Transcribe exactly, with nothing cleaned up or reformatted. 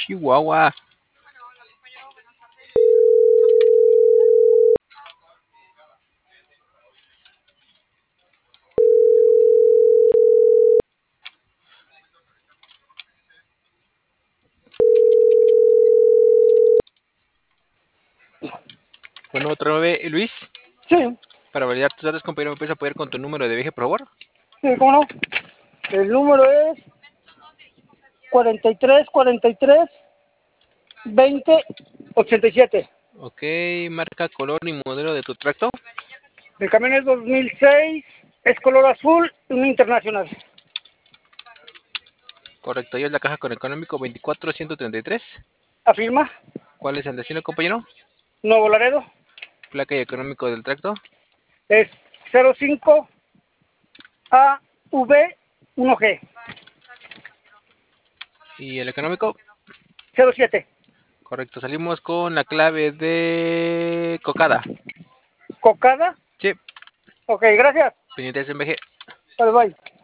Chihuahua. Bueno, otra vez, Luis. Sí, Para validar tus datos, compañero, ¿me puedes apoyar con tu número de viaje, por favor? sí, cómo no. El número es cuarenta y tres, cuarenta y tres, veinte, ochenta y siete. Ok, marca, color y modelo de tu tracto. El camión es dos mil seis, es color azul, un internacional. Correcto, y es la caja con económico veinticuatro ciento treinta y tres. Afirma. ¿Cuál es el destino, compañero? Nuevo Laredo. Placa y económico del tracto. Es cero cinco A V uno G. ¿Y el económico? cero siete. Correcto, salimos con la clave de Cocada. Cocada. Sí, Ok, gracias. pendientes en V G. Bye bye.